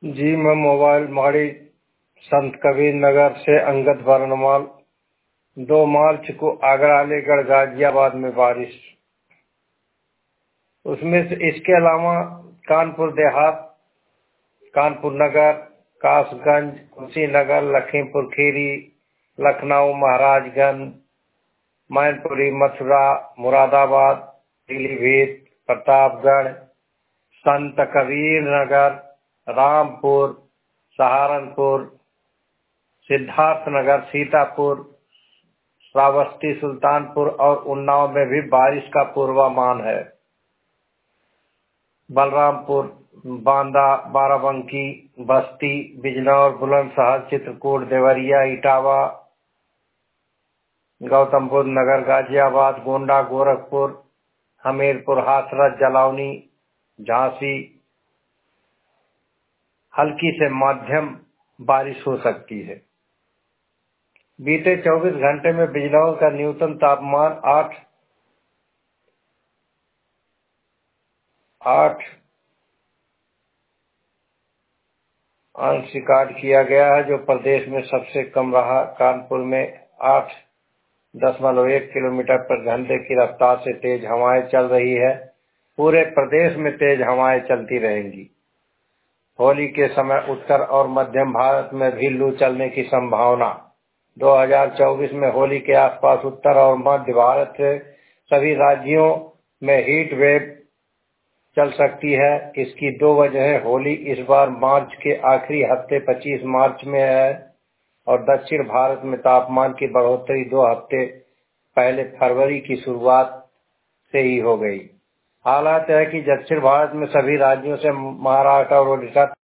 जी, मैं मोबाइल माड़ी संत कबीर नगर से अंगद बरनवाल। 2 मार्च को आगरा अलीगढ़ गाजियाबाद में बारिश। उसमें से इसके अलावा कानपुर देहात, कानपुर नगर, कासगंज, कुशीनगर, लखीमपुर खीरी, लखनऊ, महाराजगंज, मैनपुरी, मथुरा, मुरादाबाद, पीलीभीत, प्रतापगढ़, संत कबीर नगर, रामपुर, सहारनपुर, सिद्धार्थनगर, सीतापुर, श्रावस्ती, सुल्तानपुर और उन्नाव में भी बारिश का पूर्वानुमान है। बलरामपुर, बांदा, बाराबंकी, बस्ती, बिजनौर, बुलंदशहर, चित्रकूट, देवरिया, इटावा, गौतम बुद्ध नगर, गाजियाबाद, गोंडा, गोरखपुर, हमीरपुर, हाथरस, जलौनी, झांसी हल्की से मध्यम बारिश हो सकती है। बीते 24 घंटे में बिजनौर का न्यूनतम तापमान 8 अंश रिकॉर्ड किया गया है, जो प्रदेश में सबसे कम रहा। कानपुर में 8.1 किलोमीटर पर घंटे की रफ्तार से तेज हवाएं चल रही है। पूरे प्रदेश में तेज हवाएं चलती रहेंगी। होली के समय उत्तर और मध्यम भारत में भी लू चलने की संभावना। 2024 में होली के आसपास उत्तर और मध्य भारत से सभी राज्यों में हीट वेव चल सकती है। इसकी 2 वजहें। होली इस बार मार्च के आखिरी हफ्ते 25 मार्च में है और दक्षिण भारत में तापमान की बढ़ोतरी 2 हफ्ते पहले फरवरी की शुरुआत से ही हो गई। हालात है कि दक्षिण भारत में सभी राज्यों से महाराष्ट्र और ओडिशा